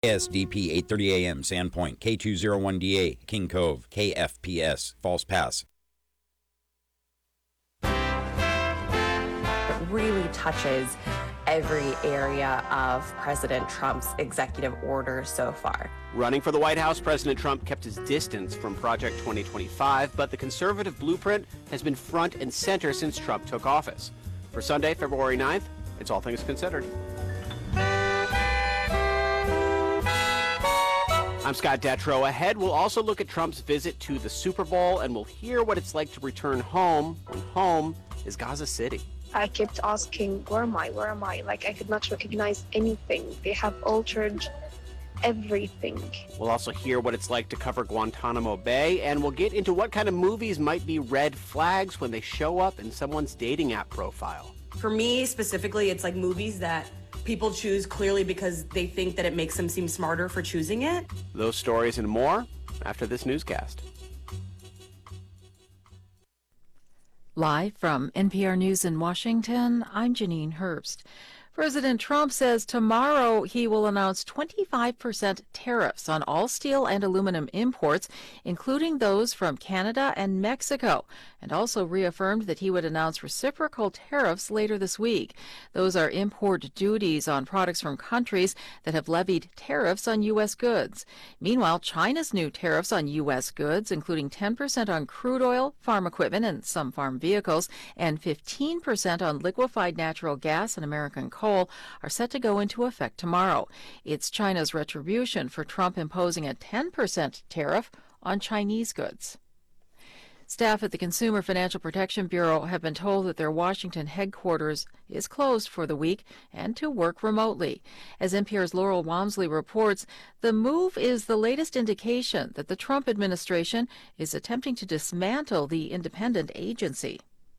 SDP 8:30 a.m. Sandpoint, K201DA, King Cove, KFPS, False Pass. It really touches every area of President Trump's executive orders so far. Running for the White House, President Trump kept his distance from Project 2025, but the conservative blueprint has been front and center since Trump took office. For Sunday, February 9th, it's All Things Considered. I'm Scott Detrow. Ahead, we'll also look at Trump's visit to the Super Bowl, and we'll hear what it's like to return home when home is Gaza City. I kept asking, where am I? Where am I? Like, I could not recognize anything. They have altered everything. We'll also hear what it's like to cover Guantanamo Bay, and we'll get into what kind of movies might be red flags when they show up in someone's dating app profile. For me, specifically, it's like movies that people choose clearly because they think that it makes them seem smarter for choosing it. Those stories and more after this newscast. Live from NPR News in Washington, I'm Janine Herbst. President Trump says tomorrow he will announce 25% tariffs on all steel and aluminum imports, including those from Canada and Mexico, and also reaffirmed that he would announce reciprocal tariffs later this week. Those are import duties on products from countries that have levied tariffs on U.S. goods. Meanwhile, China's new tariffs on U.S. goods, including 10% on crude oil, farm equipment, and some farm vehicles, and 15% on liquefied natural gas and American coal, are set to go into effect tomorrow. It's China's retribution for Trump imposing a 10% tariff on Chinese goods. Staff at the Consumer Financial Protection Bureau have been told that their Washington headquarters is closed for the week and to work remotely. As NPR's Laurel Walmsley reports, the move is the latest indication that the Trump administration is attempting to dismantle the independent agency.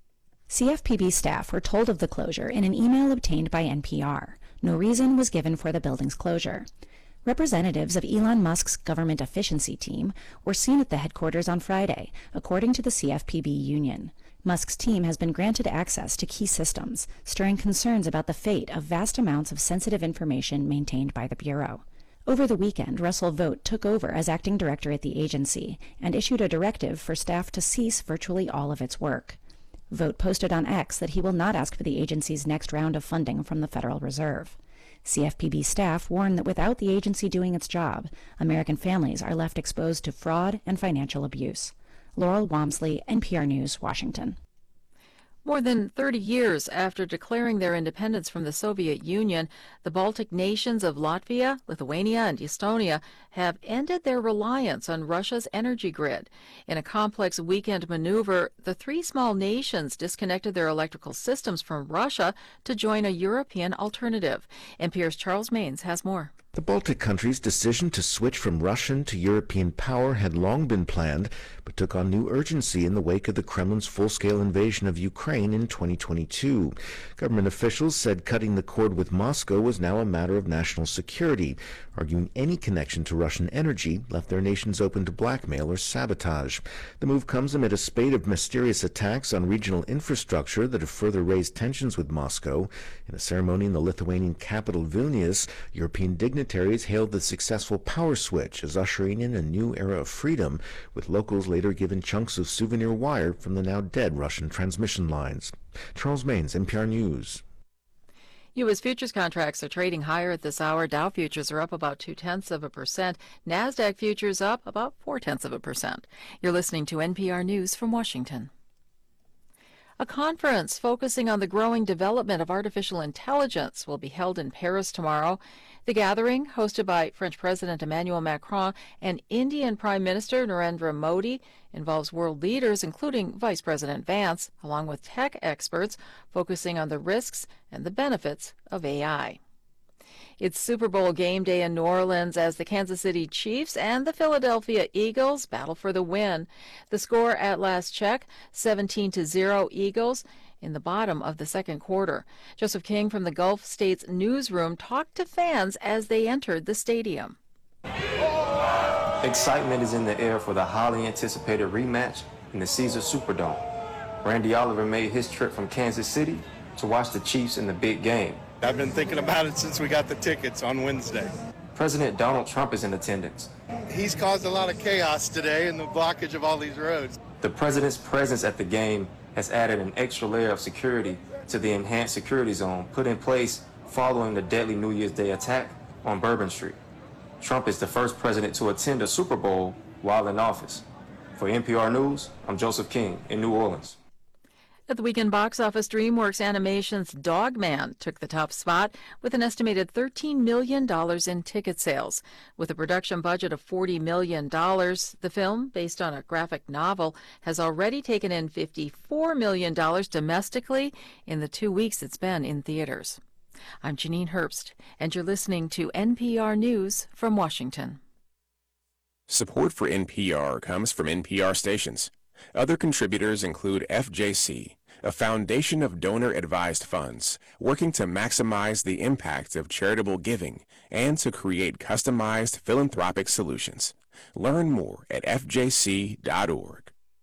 CFPB staff were told of the closure in an email obtained by NPR. No reason was given for the building's closure. Representatives of Elon Musk's government efficiency team were seen at the headquarters on Friday, according to the CFPB union. Musk's team has been granted access to key systems, stirring concerns about the fate of vast amounts of sensitive information maintained by the Bureau. Over the weekend, Russell Vought took over as acting director at the agency and issued a directive for staff to cease virtually all of its work. Vought posted on X that he will not ask for the agency's next round of funding from the Federal Reserve. CFPB staff warn that without the agency doing its job, American families are left exposed to fraud and financial abuse. Laurel Walmsley, NPR News, Washington. More than 30 years after declaring their independence from the Soviet Union, the Baltic nations of Latvia, Lithuania, and Estonia have ended their reliance on Russia's energy grid. In a complex weekend maneuver, the three small nations disconnected their electrical systems from Russia to join a European alternative. NPR's Charles Maynes has more. The Baltic countries' decision to switch from Russian to European power had long been planned, but took on new urgency in the wake of the Kremlin's full-scale invasion of Ukraine in 2022. Government officials said cutting the cord with Moscow was now a matter of national security, arguing any connection to Russian energy left their nations open to blackmail or sabotage. The move comes amid a spate of mysterious attacks on regional infrastructure that have further raised tensions with Moscow. In a ceremony in the Lithuanian capital Vilnius, European dignitaries hailed the successful power switch as ushering in a new era of freedom, with locals later given chunks of souvenir wire from the now dead Russian transmission lines. Charles Maynes, NPR News. U.S. futures contracts are trading higher at this hour. Dow futures are up about 0.2%. NASDAQ futures up about 0.4%. You're listening to NPR News from Washington. A conference focusing on the growing development of artificial intelligence will be held in Paris tomorrow. The gathering, hosted by French President Emmanuel Macron and Indian Prime Minister Narendra Modi, involves world leaders, including Vice President Vance, along with tech experts, focusing on the risks and the benefits of AI. It's Super Bowl game day in New Orleans as the Kansas City Chiefs and the Philadelphia Eagles battle for the win. The score at last check, 17-0 Eagles in the bottom of the second quarter. Joseph King from the Gulf States newsroom talked to fans as they entered the stadium. Excitement is in the air for the highly anticipated rematch in the Caesars Superdome. Randy Oliver made his trip from Kansas City to watch the Chiefs in the big game. I've been thinking about it since we got the tickets on Wednesday. President Donald Trump is in attendance. He's caused a lot of chaos today in the blockage of all these roads. The president's presence at the game has added an extra layer of security to the enhanced security zone put in place following the deadly New Year's Day attack on Bourbon Street. Trump is the first president to attend a Super Bowl while in office. For NPR News, I'm Joseph King in New Orleans. At the weekend box office, DreamWorks Animation's Dog Man took the top spot with an estimated $13 million in ticket sales. With a production budget of $40 million, the film, based on a graphic novel, has already taken in $54 million domestically in the 2 weeks it's been in theaters. I'm Janine Herbst, and you're listening to NPR News from Washington. Support for NPR comes from NPR stations. Other contributors include FJC, a foundation of donor-advised funds working to maximize the impact of charitable giving and to create customized philanthropic solutions. Learn more at fjc.org.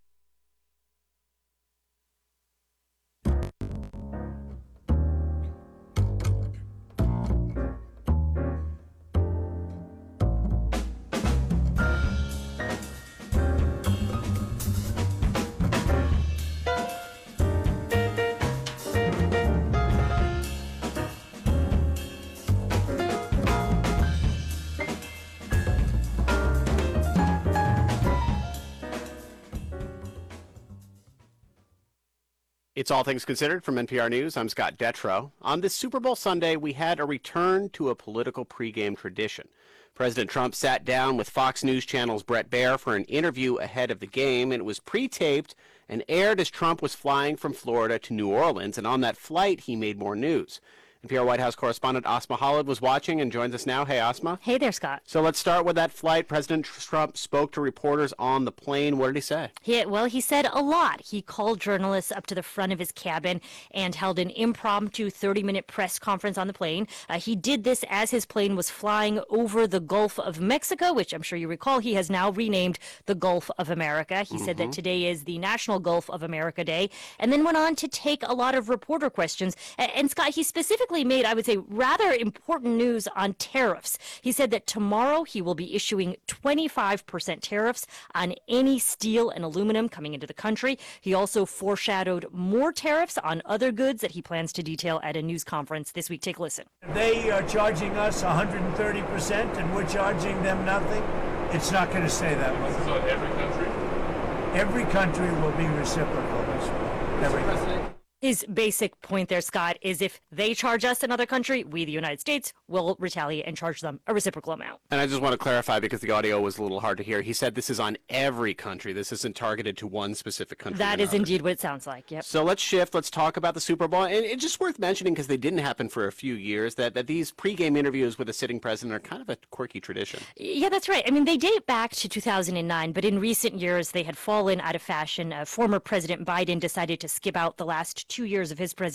It's All Things Considered from NPR News. I'm Scott Detrow. On this Super Bowl Sunday, we had a return to a political pregame tradition. President Trump sat down with Fox News Channel's Bret Baier for an interview ahead of the game, and it was pre-taped and aired as Trump was flying from Florida to New Orleans, and on that flight, he made more news. NPR White House correspondent Asma Khalid was watching and joins us now. Hey, Asma. Hey there, Scott. So let's start with that flight. President Trump spoke to reporters on the plane. What did he say? He said a lot. He called journalists up to the front of his cabin and held an impromptu 30-minute press conference on the plane. He did this as his plane was flying over the Gulf of Mexico, which I'm sure you recall he has now renamed the Gulf of America. He said that today is the National Gulf of America Day, and then went on to take a lot of reporter questions. And Scott, he specifically made, I would say, rather important news on tariffs. He said that tomorrow he will be issuing 25% tariffs on any steel and aluminum coming into the country. He also foreshadowed more tariffs on other goods that he plans to detail at a news conference this week. Take a listen. They are charging us 130% and we're charging them nothing. It's not going to stay that way. This is on every country? Every country will be reciprocal. Every country. His basic point there, Scott, is if they charge us another country, we, the United States, will retaliate and charge them a reciprocal amount. And I just want to clarify because the audio was a little hard to hear. He said this is on every country. This isn't targeted to one specific country. That is indeed what it sounds like, yep. So let's shift. Let's talk about the Super Bowl. And it's just worth mentioning, because they didn't happen for a few years, that these pregame interviews with a sitting president are kind of a quirky tradition. Yeah, that's right. I mean, they date back to 2009, but in recent years, they had fallen out of fashion. Former President Biden decided to skip out the last 2 years of his presidency.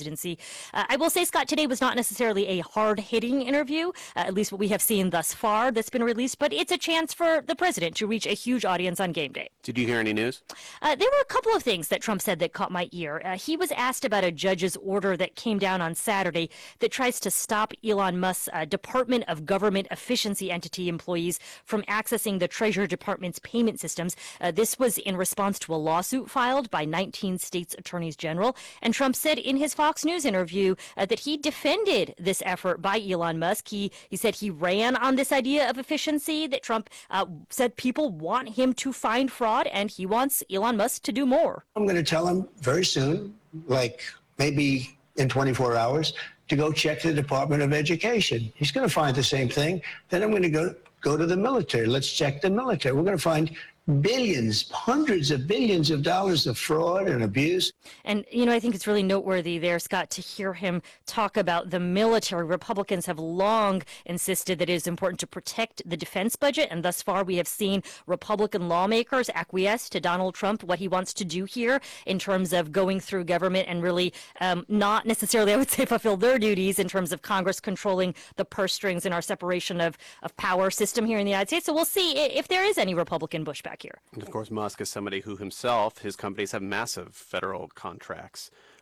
I will say, Scott, today was not necessarily a hard-hitting interview, at least what we have seen thus far that's been released, but it's a chance for the president to reach a huge audience on game day. Did you hear any news? There were a couple of things that Trump said that caught my ear. He was asked about a judge's order that came down on Saturday that tries to stop Elon Musk's Department of Government Efficiency entity employees from accessing the Treasury Department's payment systems. This was in response to a lawsuit filed by 19 states' attorneys general, and Trump said in his Fox News interview that he defended this effort by Elon Musk. He said he ran on this idea of efficiency, that Trump said people want him to find fraud, and he wants Elon Musk to do more. I'm going to tell him very soon, like maybe in 24 hours, to go check the Department of Education. He's going to find the same thing. Then I'm going to go to the military. Let's check the military. We're going to find billions, hundreds of billions of dollars of fraud and abuse. And, I think it's really noteworthy there, Scott, to hear him talk about the military. Republicans have long insisted that it is important to protect the defense budget, and thus far we have seen Republican lawmakers acquiesce to Donald Trump, what he wants to do here in terms of going through government and really not necessarily, I would say, fulfill their duties in terms of Congress controlling the purse strings in our separation of power system here in the United States. So we'll see if there is any Republican pushback here. And of course, Musk is somebody who himself, his companies have massive federal contracts.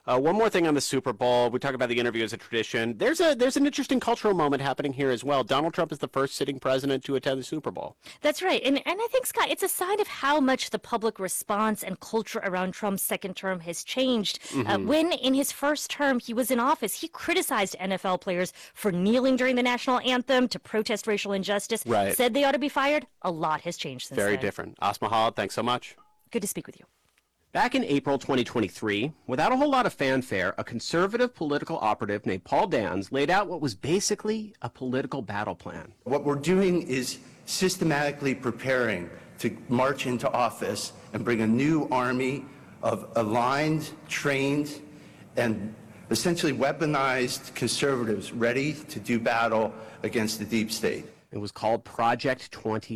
One more thing on the Super Bowl. We talk about the interview as a tradition. There's an interesting cultural moment happening here as well. Donald Trump is the first sitting president to attend the Super Bowl. That's right. And I think, Scott, it's a sign of how much the public response and culture around Trump's second term has changed. When in his first term he was in office, he criticized NFL players for kneeling during the national anthem to protest racial injustice, said they ought to be fired. A lot has changed since then. Very different. Asma Khalid, thanks so much. Good to speak with you. Back in April 2023, without a whole lot of fanfare, a conservative political operative named Paul Dans laid out what was basically a political battle plan. What we're doing is systematically preparing to march into office and bring a new army of aligned, trained, and essentially weaponized conservatives ready to do battle against the deep state. It was called Project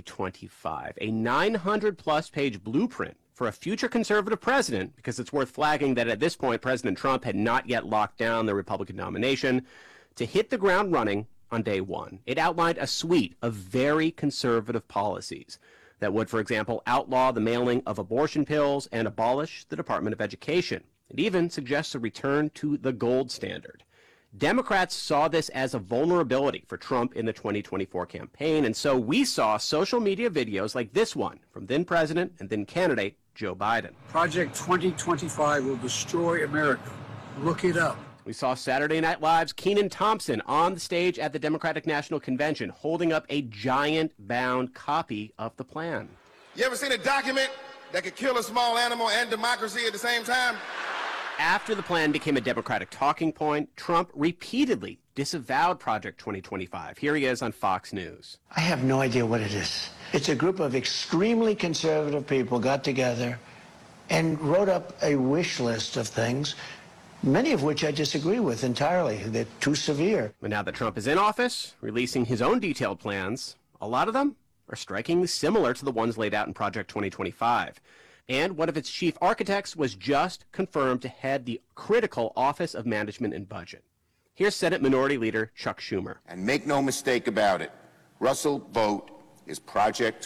2025, a 900-plus page blueprint for a future conservative president, because it's worth flagging that at this point, President Trump had not yet locked down the Republican nomination, to hit the ground running on day one. It outlined a suite of very conservative policies that would, for example, outlaw the mailing of abortion pills and abolish the Department of Education. It even suggests a return to the gold standard. Democrats saw this as a vulnerability for Trump in the 2024 campaign, and so we saw social media videos like this one from then President and then candidate Joe Biden. Project 2025 will destroy America. Look it up. We saw Saturday Night Live's Kenan Thompson on the stage at the Democratic National Convention holding up a giant bound copy of the plan. You ever seen a document that could kill a small animal and democracy at the same time? After the plan became a Democratic talking point, Trump repeatedly disavowed Project 2025. Here he is on Fox News. I have no idea what it is. It's a group of extremely conservative people got together and wrote up a wish list of things, many of which I disagree with entirely. They're too severe. But now that Trump is in office, releasing his own detailed plans, a lot of them are strikingly similar to the ones laid out in Project 2025. And one of its chief architects was just confirmed to head the critical Office of Management and Budget. Here's Senate Minority Leader Chuck Schumer. And make no mistake about it, Russell Vought is Project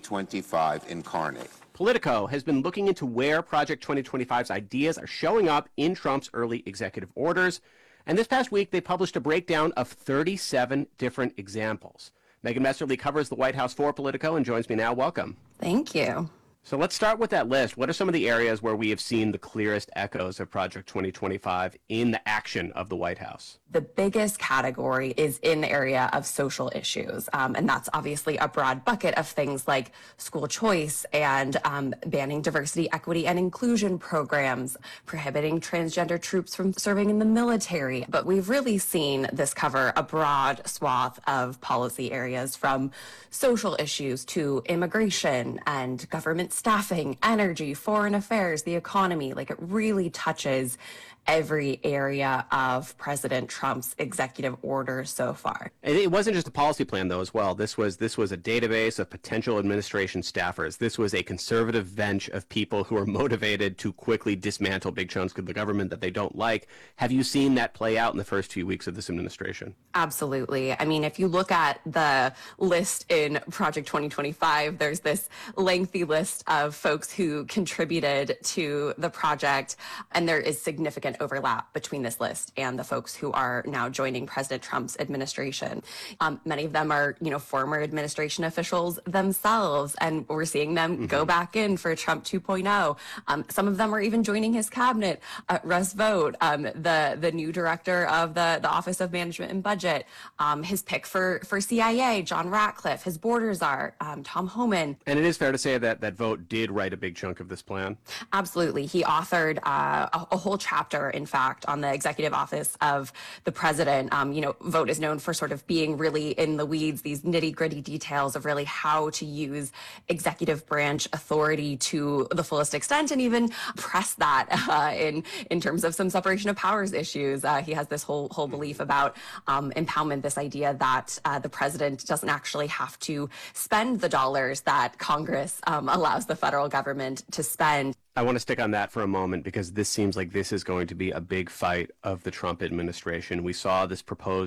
2025 incarnate. Politico has been looking into where Project 2025's ideas are showing up in Trump's early executive orders. And this past week, they published a breakdown of 37 different examples. Megan Messerly covers the White House for Politico and joins me now. Welcome. Thank you. So let's start with that list. What are some of the areas where we have seen the clearest echoes of Project 2025 in the action of the White House? The biggest category is in the area of social issues. And that's obviously a broad bucket of things like school choice and banning diversity, equity, and inclusion programs, prohibiting transgender troops from serving in the military. But we've really seen this cover a broad swath of policy areas, from social issues to immigration and government staffing, energy, foreign affairs, the economy. Like, it really touches every area of President Trump's executive order so far. It wasn't just a policy plan, though, as well. This was a database of potential administration staffers. This was a conservative bench of people who are motivated to quickly dismantle big chunks of the government that they don't like. Have you seen that play out in the first few weeks of this administration? Absolutely. I mean, if you look at the list in Project 2025, there's this lengthy list of folks who contributed to the project, and there is significant overlap between this list and the folks who are now joining President Trump's administration. Many of them are, former administration officials themselves, and we're seeing them go back in for Trump 2.0. Some of them are even joining his cabinet. Russ Vought, the new director of the Office of Management and Budget, his pick for CIA, John Ratcliffe, his border czar, Tom Homan. And it is fair to say that Vought did write a big chunk of this plan. Absolutely. He authored a whole chapter, in fact, on the executive office of the president. Vought is known for sort of being really in the weeds, these nitty-gritty details of really how to use executive branch authority to the fullest extent, and even press that in terms of some separation of powers issues. He has this whole belief about impoundment, this idea that the president doesn't actually have to spend the dollars that Congress allows the federal government to spend. I want to stick on that for a moment, because this seems like this is going to be a big fight of the Trump administration. We saw this proposed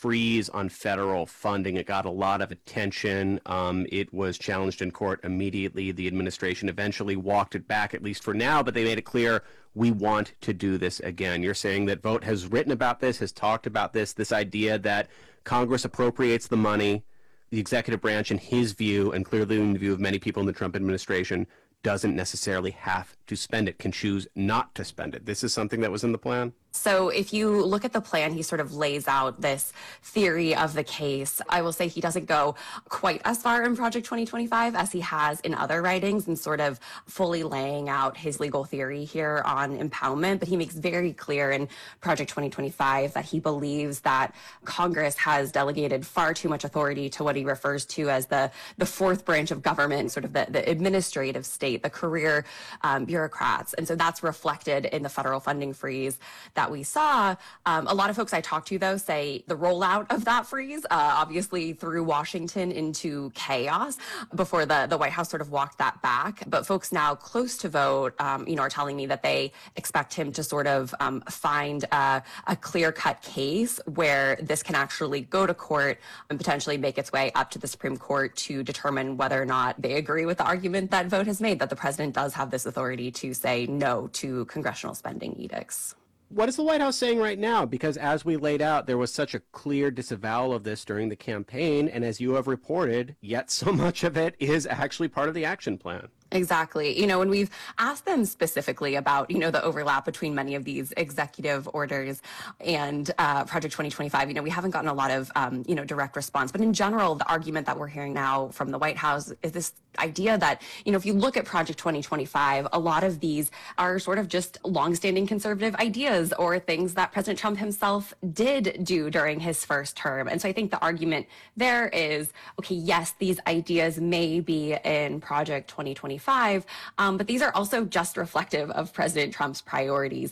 freeze on federal funding. It got a lot of attention. It was challenged in court immediately. The administration eventually walked it back, at least for now, but they made it clear, we want to do this again. You're saying that Vogt has written about this, has talked about this idea that Congress appropriates the money, the executive branch, in his view, and clearly in the view of many people in the Trump administration, doesn't necessarily have to spend it, can choose not to spend it. This is something that was in the plan? So if you look at the plan, he sort of lays out this theory of the case. I will say he doesn't go quite as far in Project 2025 as he has in other writings and sort of fully laying out his legal theory here on impoundment. But he makes very clear in Project 2025 that he believes that Congress has delegated far too much authority to what he refers to as the fourth branch of government, sort of the administrative state, the career bureaucrats. And so that's reflected in the federal funding freeze that we saw. A lot of folks I talked to, though, say the rollout of that freeze obviously threw Washington into chaos before the White House sort of walked that back. But folks now close to Vogt, are telling me that they expect him to sort of find a clear-cut case where this can actually go to court and potentially make its way up to the Supreme Court to determine whether or not they agree with the argument that Vogt has made, that the president does have this authority to say no to congressional spending edicts. What is the White House saying right now? Because as we laid out, there was such a clear disavowal of this during the campaign. And as you have reported, yet so much of it is actually part of the action plan. Exactly. When we've asked them specifically about, the overlap between many of these executive orders and Project 2025, we haven't gotten a lot of, direct response. But in general, the argument that we're hearing now from the White House is this idea that, if you look at Project 2025, a lot of these are sort of just longstanding conservative ideas or things that President Trump himself did do during his first term. And so I think the argument there is, okay, yes, these ideas may be in Project 2025, but these are also just reflective of President Trump's priorities.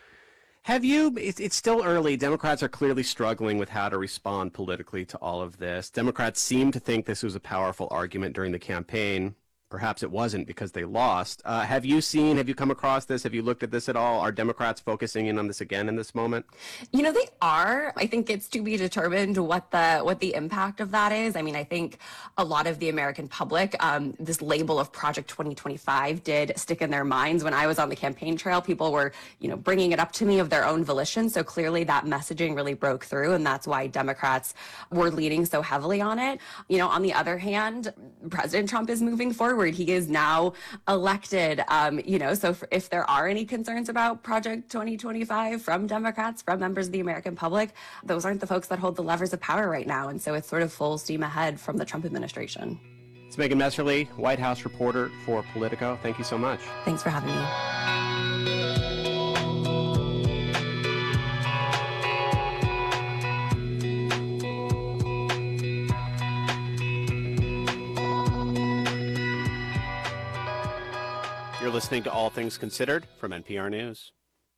It's still early. Democrats are clearly struggling with how to respond politically to all of this. Democrats seem to think this was a powerful argument during the campaign. Perhaps it wasn't because they lost. Have you come across this? Have you looked at this at all? Are Democrats focusing in on this again in this moment? They are. I think it's to be determined what the impact of that is. I think a lot of the American public, this label of Project 2025 did stick in their minds. When I was on the campaign trail, people were, bringing it up to me of their own volition. So clearly that messaging really broke through, and that's why Democrats were leaning so heavily on it. On the other hand, President Trump is moving forward. He is now elected, so if there are any concerns about Project 2025 from Democrats, from members of the American public, those aren't the folks that hold the levers of power right now. And so it's sort of full steam ahead from the Trump administration. It's Megan Messerly, White House reporter for Politico. Thank you so much. Thanks for having me. You're listening to All Things Considered from NPR News.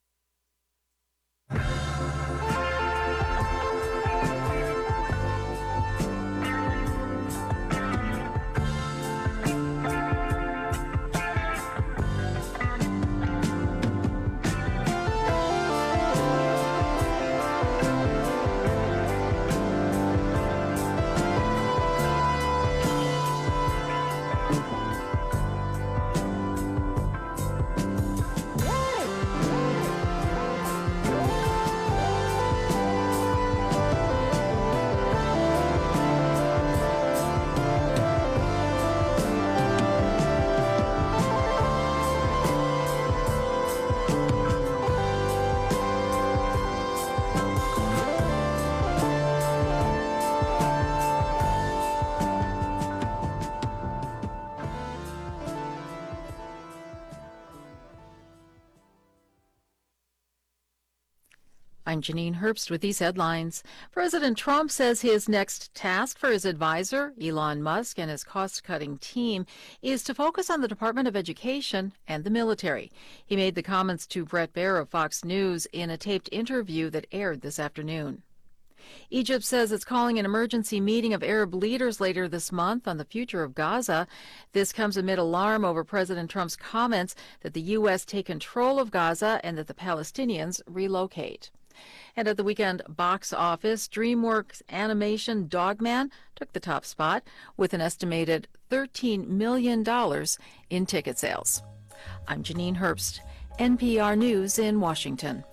I'm Janine Herbst with these headlines. President Trump says his next task for his advisor, Elon Musk, and his cost-cutting team is to focus on the Department of Education and the military. He made the comments to Bret Baier of Fox News in a taped interview that aired this afternoon. Egypt says it's calling an emergency meeting of Arab leaders later this month on the future of Gaza. This comes amid alarm over President Trump's comments that the U.S. take control of Gaza and that the Palestinians relocate. And at the weekend box office, DreamWorks animation Dogman took the top spot with an estimated $13 million in ticket sales. I'm Janine Herbst, NPR News in Washington.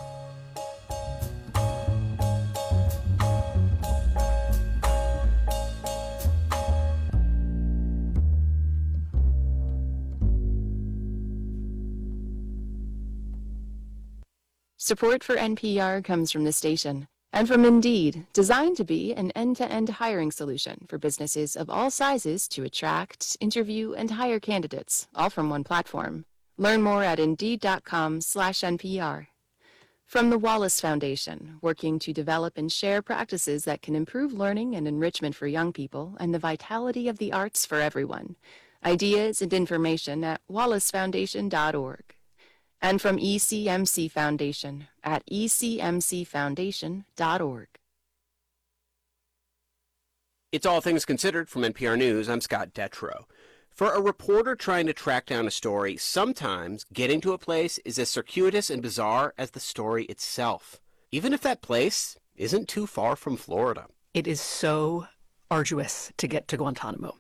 Support for NPR comes from the station and from Indeed, designed to be an end-to-end hiring solution for businesses of all sizes to attract, interview, and hire candidates, all from one platform. Learn more at Indeed.com/NPR. From the Wallace Foundation, working to develop and share practices that can improve learning and enrichment for young people and the vitality of the arts for everyone. Ideas and information at wallacefoundation.org. And from ECMC Foundation at ecmcfoundation.org. It's All Things Considered from NPR News. I'm Scott Detrow. For a reporter trying to track down a story, sometimes getting to a place is as circuitous and bizarre as the story itself, even if that place isn't too far from Florida. It is so arduous to get to Guantanamo.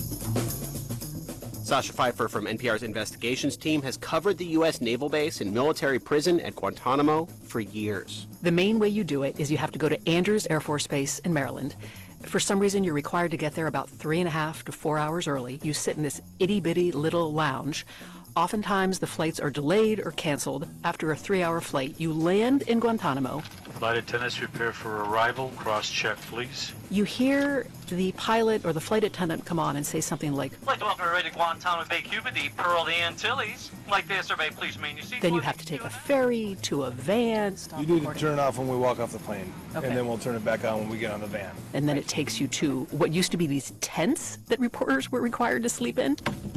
Sasha Pfeiffer from NPR's investigations team has covered the U.S. naval base and military prison at Guantanamo for years. The main way you do it is you have to go to Andrews Air Force Base in Maryland. For some reason, you're required to get there about 3.5 to 4 hours early. You sit in this itty-bitty little lounge. Oftentimes, the flights are delayed or canceled. After a 3-hour flight, you land in Guantanamo. Flight attendants prepare for arrival. Cross-check, please. You hear the pilot or the flight attendant come on and say something like, "I'd like to welcome everybody to Guantanamo Bay, Cuba, the Pearl of the Antilles. Like this, everybody please remain your seats." Then you have to take a ferry to a van. You need to turn it off when we walk off the plane, Okay. and then we'll turn it back on when we get on the van. And then it takes you to what used to be these tents that reporters were required to sleep in.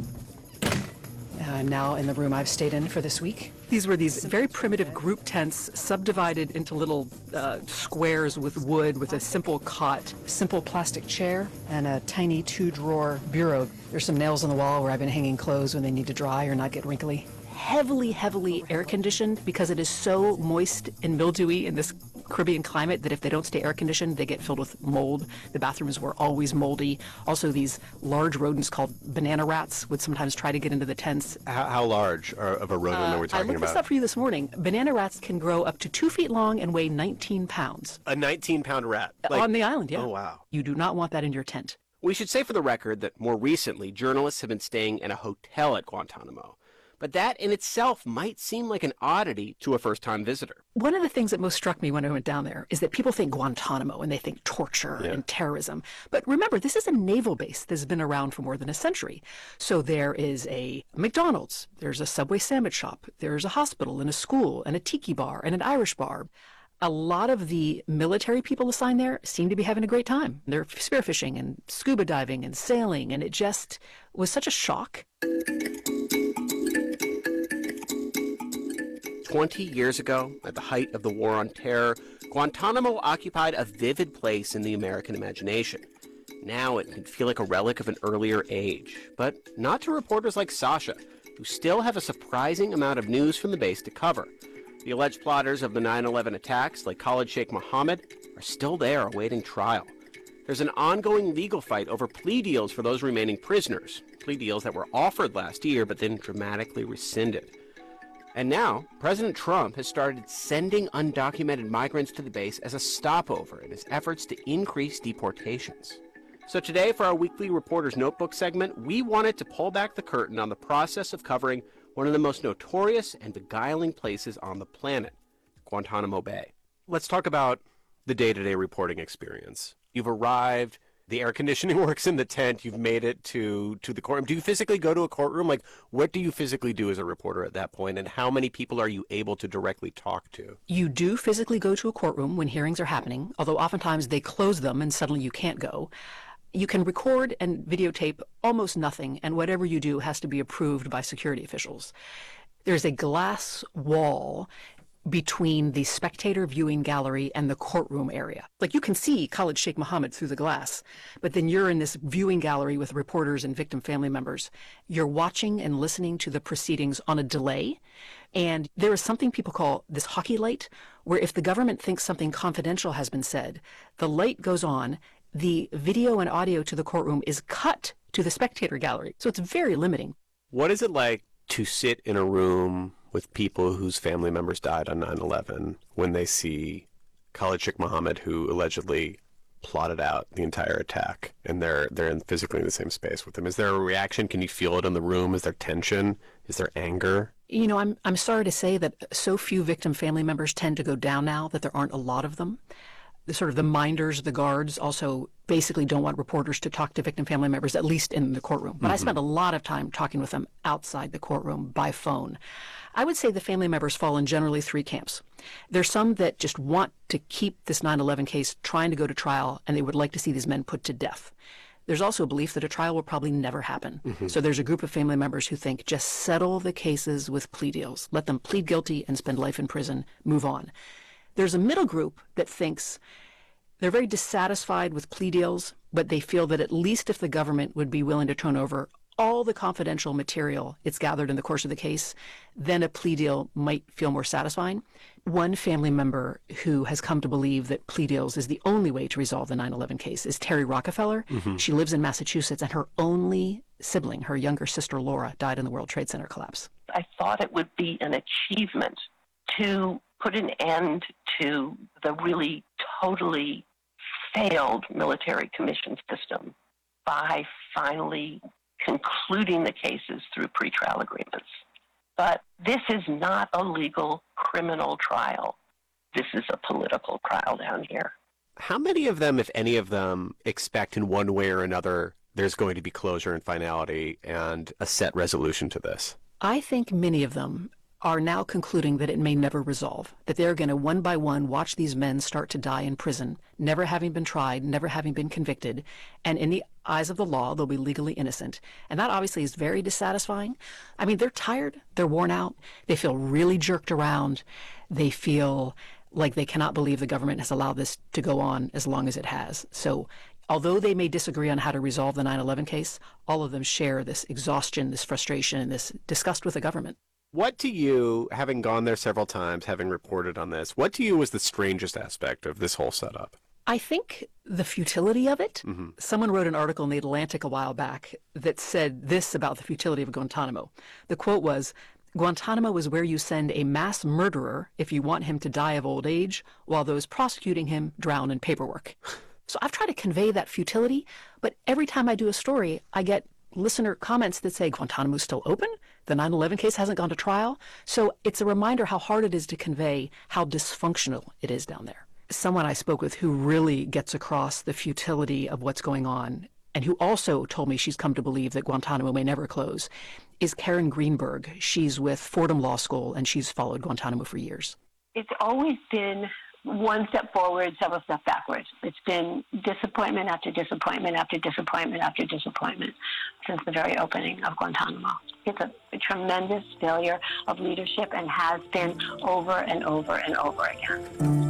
Now in the room I've stayed in for this week. These were these very primitive group tents subdivided into little squares with wood with a simple cot, simple plastic chair, and a tiny 2-drawer bureau. There's some nails on the wall where I've been hanging clothes when they need to dry or not get wrinkly. Heavily air conditioned because it is so moist and mildewy in this Caribbean climate that if they don't stay air conditioned, they get filled with mold. The bathrooms were always moldy. Also, these large rodents called banana rats would sometimes try to get into the tents. How large of a rodent are we talking I looked about? this up for you this morning. Banana rats can grow up to 2 feet long and weigh 19 pounds. A 19-pound rat. On the island, yeah. Oh, wow. You do not want that in your tent. We should say for the record that more recently, journalists have been staying in a hotel at Guantanamo. But that in itself might seem like an oddity to a first-time visitor. One of the things that most struck me when I went down there is that people think Guantanamo and they think torture and terrorism. But remember, this is a naval base that's been around for more than a century. So there is a McDonald's, there's a Subway sandwich shop, there's a hospital and a school and a tiki bar and an Irish bar. A lot of the military people assigned there seem to be having a great time. They're spearfishing and scuba diving and sailing, and it just was such a shock. 20 years ago, at the height of the War on Terror, Guantanamo occupied a vivid place in the American imagination. Now it can feel like a relic of an earlier age, but not to reporters like Sasha, who still have a surprising amount of news from the base to cover. The alleged plotters of the 9/11 attacks, like Khalid Sheikh Mohammed, are still there awaiting trial. There's an ongoing legal fight over plea deals for those remaining prisoners, plea deals that were offered last year but then dramatically rescinded. And now, President Trump has started sending undocumented migrants to the base as a stopover in his efforts to increase deportations. So today, for our weekly Reporter's Notebook segment, we wanted to pull back the curtain on the process of covering one of the most notorious and beguiling places on the planet, Guantanamo Bay. Let's talk about the day-to-day reporting experience. You've arrived, the air conditioning works in the tent, you've made it to the courtroom. Do you physically go to a courtroom? Like, what do you physically do as a reporter at that point, and how many people are you able to directly talk to? You do physically go to a courtroom when hearings are happening, although oftentimes they close them and suddenly you can't go. You can record and videotape almost nothing, and whatever you do has to be approved by security officials. There's a glass wall between the spectator viewing gallery and the courtroom area. Like, you can see Khalid Sheikh Mohammed through the glass, but then you're in this viewing gallery with reporters and victim family members. You're watching and listening to the proceedings on a delay. And there is something people call this hockey light, where if the government thinks something confidential has been said, the light goes on, the video and audio to the courtroom is cut to the spectator gallery. So it's very limiting. What is it like to sit in a room with people whose family members died on 9/11 when they see Khalid Sheikh Mohammed, who allegedly plotted out the entire attack, and they're physically in the same space with them? Is there a reaction? Can you feel it in the room? Is there tension? Is there anger? You know, I'm sorry to say that so few victim family members tend to go down now that there aren't a lot of them. The minders, the guards, also basically don't want reporters to talk to victim family members, at least in the courtroom. But I spent a lot of time talking with them outside the courtroom by phone. I would say the family members fall in generally three camps. There's some that just want to keep this 9/11 case trying to go to trial, and they would like to see these men put to death. There's also a belief that a trial will probably never happen. So there's a group of family members who think, just settle the cases with plea deals. Let them plead guilty and spend life in prison. Move on. There's a middle group that thinks they're very dissatisfied with plea deals, but they feel that at least if the government would be willing to turn over all the confidential material it's gathered in the course of the case, then a plea deal might feel more satisfying. One family member who has come to believe that plea deals is the only way to resolve the 9/11 case is Terry Rockefeller. She lives in Massachusetts, and her only sibling, her younger sister Laura, died in the World Trade Center collapse. I thought it would be an achievement to put an end to the really totally failed military commission system by finally concluding the cases through pretrial agreements. But this is not a legal criminal trial. This is a political trial down here. How many of them, if any of them, expect in one way or another there's going to be closure and finality and a set resolution to this? I think many of them are now concluding that it may never resolve, that they're going to one by one watch these men start to die in prison, never having been tried, never having been convicted, and in the eyes of the law, they'll be legally innocent. And that obviously is very dissatisfying. I mean, they're tired, they're worn out, they feel really jerked around, they feel like they cannot believe the government has allowed this to go on as long as it has. So although they may disagree on how to resolve the 9/11 case, all of them share this exhaustion, this frustration, and this disgust with the government. What to you, having gone there several times, having reported on this, what to you was the strangest aspect of this whole setup? I think the futility of it. Someone wrote an article in The Atlantic a while back that said this about the futility of Guantanamo. The quote was, "Guantanamo is where you send a mass murderer if you want him to die of old age, while those prosecuting him drown in paperwork." So I've tried to convey that futility, but every time I do a story, I get listener comments that say Guantanamo's still open, the 9/11 case hasn't gone to trial. So it's a reminder how hard it is to convey how dysfunctional it is down there. Someone I spoke with who really gets across the futility of what's going on, and who also told me she's come to believe that Guantanamo may never close, is Karen Greenberg. She's with Fordham Law School, and she's followed Guantanamo for years. It's always been one step forward, several steps backwards. It's been disappointment after disappointment after disappointment after disappointment since the very opening of Guantanamo. It's a tremendous failure of leadership and has been over and over and over again.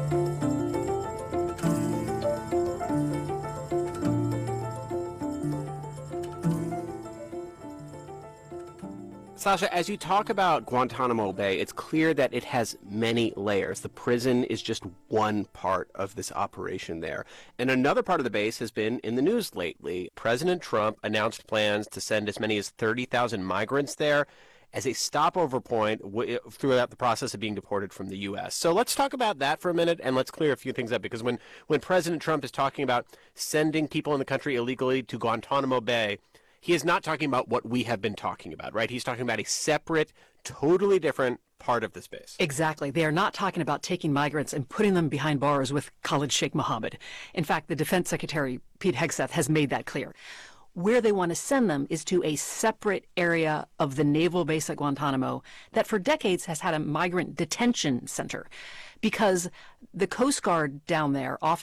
Sasha, as you talk about Guantanamo Bay, it's clear that it has many layers. The prison is just one part of this operation there. And another part of the base has been in the news lately. President Trump announced plans to send as many as 30,000 migrants there as a stopover point throughout the process of being deported from the U.S. So let's talk about that for a minute, and let's clear a few things up, because when President Trump is talking about sending people in the country illegally to Guantanamo Bay, he is not talking about what we have been talking about, right? He's talking about a separate, totally different part of the space. Exactly. They are not talking about taking migrants and putting them behind bars with Khalid Sheikh Mohammed. In fact, the Defense Secretary, Pete Hegseth, has made that clear. Where they want to send them is to a separate area of the naval base at Guantanamo that for decades has had a migrant detention center, because the Coast Guard down there often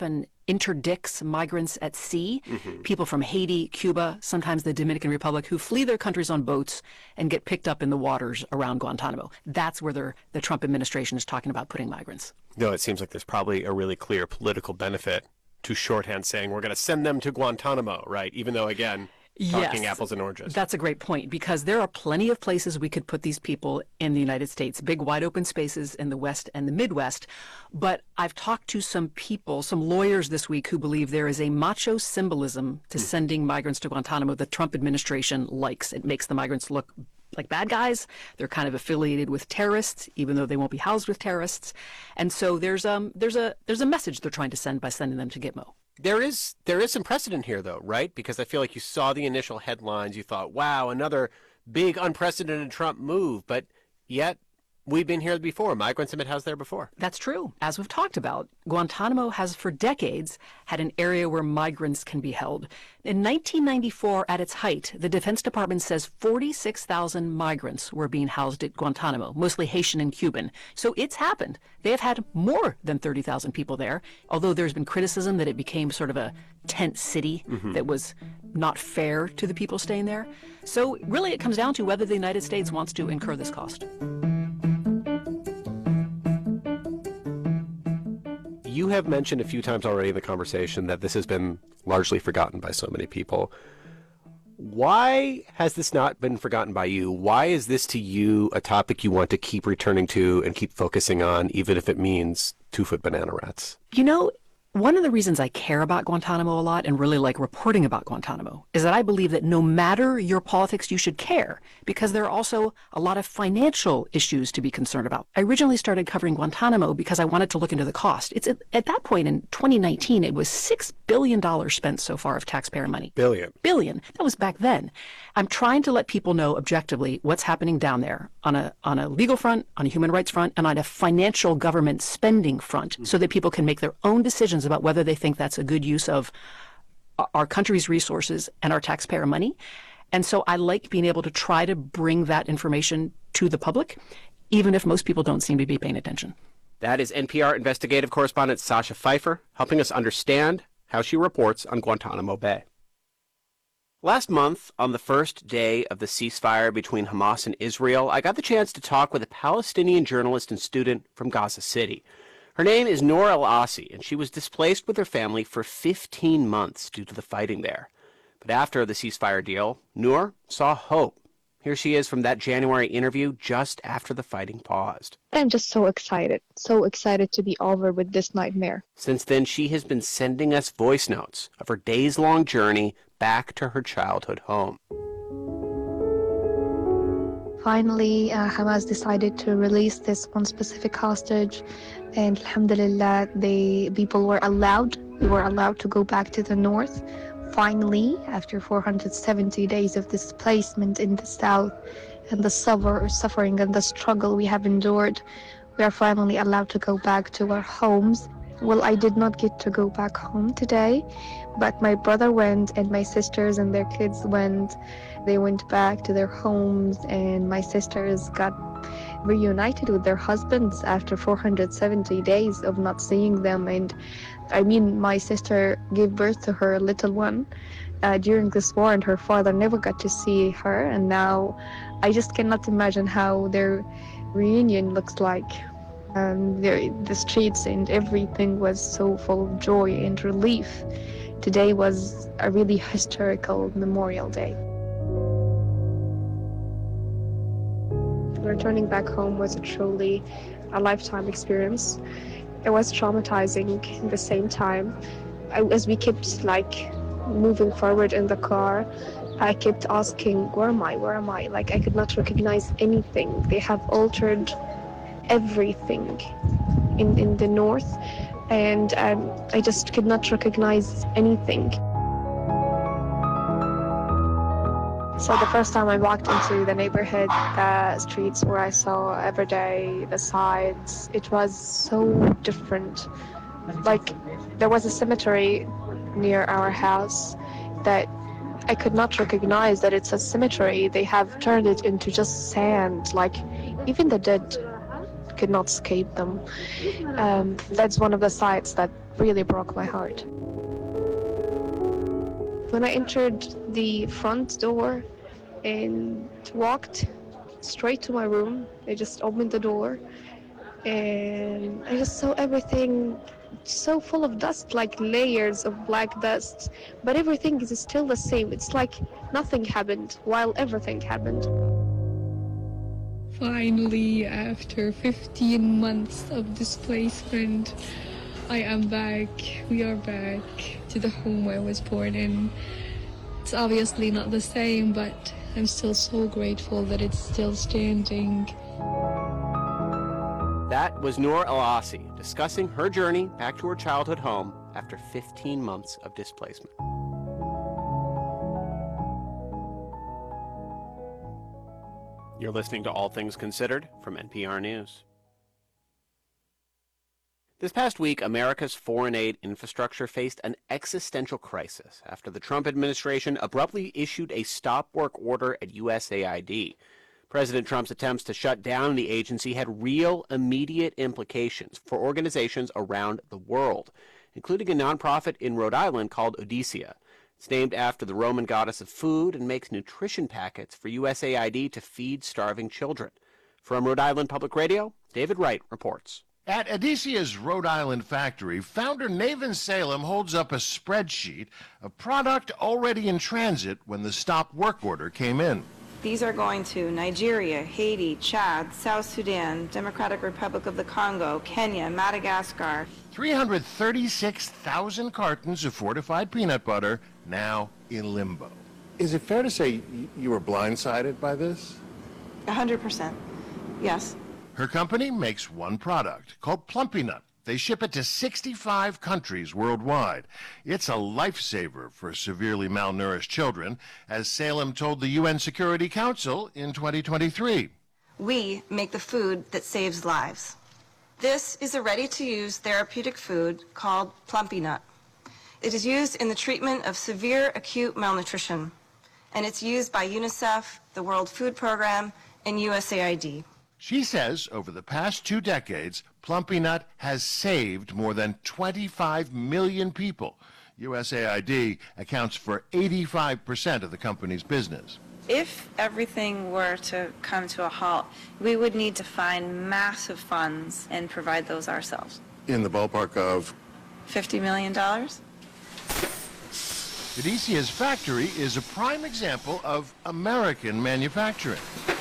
interdicts migrants at sea, people from Haiti, Cuba, sometimes the Dominican Republic, who flee their countries on boats and get picked up in the waters around Guantanamo. That's where the Trump administration is talking about putting migrants. No, it seems like there's probably a really clear political benefit to shorthand saying we're going to send them to Guantanamo, right? Even though, again, talking apples and oranges. That's a great point, because there are plenty of places we could put these people in the United States, big wide open spaces in the West and the Midwest. But I've talked to some people, some lawyers this week, who believe there is a macho symbolism to sending migrants to Guantanamo the Trump administration likes. It makes the migrants look like bad guys. They're kind of affiliated with terrorists, even though they won't be housed with terrorists. And so there's a message they're trying to send by sending them to Gitmo. There is some precedent here, though, right? Because I feel like you saw the initial headlines, you thought, wow, another big unprecedented Trump move, but yet we've been here before. Migrants have been housed there before. That's true. As we've talked about, Guantanamo has for decades had an area where migrants can be held. In 1994, at its height, the Defense Department says 46,000 migrants were being housed at Guantanamo, mostly Haitian and Cuban. So it's happened. They have had more than 30,000 people there, although there's been criticism that it became sort of a tent city that was not fair to the people staying there. So really it comes down to whether the United States wants to incur this cost. You have mentioned a few times already in the conversation that this has been largely forgotten by so many people. Why has this not been forgotten by you? Why is this to you a topic you want to keep returning to and keep focusing on, even if it means 2-foot banana rats? You know, one of the reasons I care about Guantanamo a lot and really like reporting about Guantanamo is that I believe that no matter your politics, you should care, because there are also a lot of financial issues to be concerned about. I originally started covering Guantanamo because I wanted to look into the cost. It's at that point in 2019, it was $6 billion spent so far of taxpayer money. Billion. That was back then. I'm trying to let people know objectively what's happening down there on a legal front, on a human rights front, and on a financial government spending front, so that people can make their own decisions about whether they think that's a good use of our country's resources and our taxpayer money. And so I like being able to try to bring that information to the public, even if most people don't seem to be paying attention. That is NPR investigative correspondent Sasha Pfeiffer helping us understand how she reports on Guantanamo Bay. Last month, on the first day of the ceasefire between Hamas and Israel, I got the chance to talk with a Palestinian journalist and student from Gaza City. Her name is Noor El-Assi, and she was displaced with her family for 15 months due to the fighting there. But after the ceasefire deal, Noor saw hope. Here she is from that January interview just after the fighting paused. I'm just so excited to be over with this nightmare. Since then, she has been sending us voice notes of her days-long journey back to her childhood home. Finally, Hamas decided to release this one specific hostage, and alhamdulillah, we were allowed to go back to the north. Finally, after 470 days of displacement in the south and the suffering and the struggle we have endured, we are finally allowed to go back to our homes. Well, I did not get to go back home today, but my brother went and my sisters and their kids went. They went back to their homes, and my sisters got reunited with their husbands after 470 days of not seeing them. And I mean, my sister gave birth to her little one during this war, and her father never got to see her. And now I just cannot imagine how their reunion looks like. The streets and everything was so full of joy and relief. Today was a really historical Memorial Day. Returning back home was truly a lifetime experience. It was traumatizing at the same time. As we kept moving forward in the car, I kept asking, where am I? Like, I could not recognize anything. They have altered everything in the north, and I just could not recognize anything. So the first time I walked into the neighborhood, the streets where I saw every day, the sides, it was so different. Like, there was a cemetery near our house that I could not recognize that it's a cemetery. They have turned it into just sand. Like, even the dead could not escape them. That's one of the sights that really broke my heart. When I entered the front door and walked straight to my room, I just opened the door and I just saw everything so full of dust, like layers of black dust, but everything is still the same. It's like nothing happened while everything happened. Finally, after 15 months of displacement, I am back. We are back to the home I was born in. It's obviously not the same, but I'm still so grateful that it's still standing. That was Noor El Assi discussing her journey back to her childhood home after 15 months of displacement. You're listening to All Things Considered from NPR News. This past week, America's foreign aid infrastructure faced an existential crisis after the Trump administration abruptly issued a stop work order at USAID. President Trump's attempts to shut down the agency had real, immediate implications for organizations around the world, including a nonprofit in Rhode Island called Odysseia. It's named after the Roman goddess of food and makes nutrition packets for USAID to feed starving children. From Rhode Island Public Radio, David Wright reports. At Odysseia's Rhode Island factory, founder Navin Salem holds up a spreadsheet of product already in transit when the stop work order came in. These are going to Nigeria, Haiti, Chad, South Sudan, Democratic Republic of the Congo, Kenya, Madagascar. 336,000 cartons of fortified peanut butter now in limbo. Is it fair to say you were blindsided by this? 100%. Yes. Her company makes one product called Plumpy Nut. They ship it to 65 countries worldwide. It's a lifesaver for severely malnourished children, as Salem told the UN Security Council in 2023. We make the food that saves lives. This is a ready-to-use therapeutic food called Plumpy Nut. It is used in the treatment of severe acute malnutrition, and it's used by UNICEF, the World Food Program, and USAID. She says over the past 2 decades, Plumpy Nut has saved more than 25 million people. USAID accounts for 85% of the company's business. If everything were to come to a halt, we would need to find massive funds and provide those ourselves. In the ballpark of? $50 million? Odysseia's factory is a prime example of American manufacturing.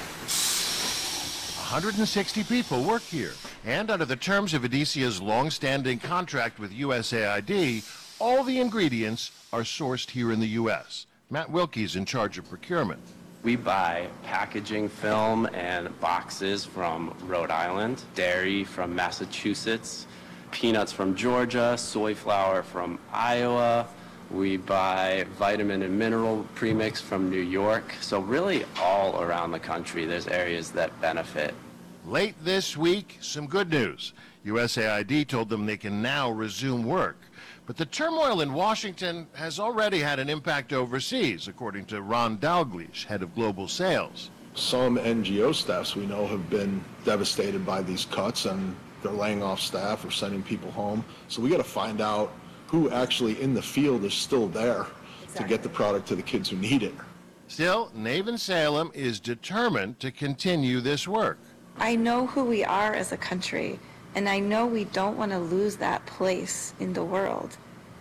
160 people work here, and under the terms of Odysseia's long-standing contract with USAID, all the ingredients are sourced here in the U.S. Matt Wilkie's in charge of procurement. We buy packaging film and boxes from Rhode Island, dairy from Massachusetts, peanuts from Georgia, soy flour from Iowa. We buy vitamin and mineral premix from New York. So really all around the country, there's areas that benefit. Late this week, some good news. USAID told them they can now resume work. But the turmoil in Washington has already had an impact overseas, according to Ron Dalglish, head of global sales. Some NGO staffs we know have been devastated by these cuts, and they're laying off staff or sending people home. So we got to find out who actually in the field is still there to get the product to the kids who need it. Still, Navin Salem is determined to continue this work. I know who we are as a country, and I know we don't want to lose that place in the world.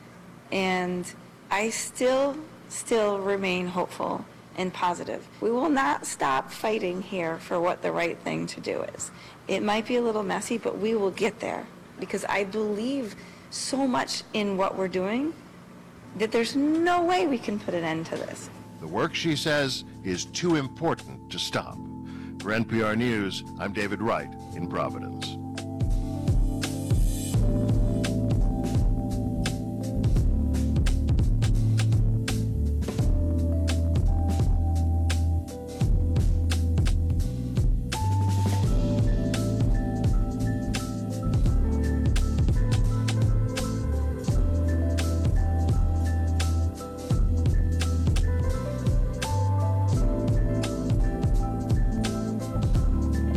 And I still remain hopeful and positive. We will not stop fighting here for what the right thing to do is. It might be a little messy, but we will get there, because I believe so much in what we're doing that there's no way we can put an end to this. The work, she says, is too important to stop. For NPR News, I'm David Wright in Providence.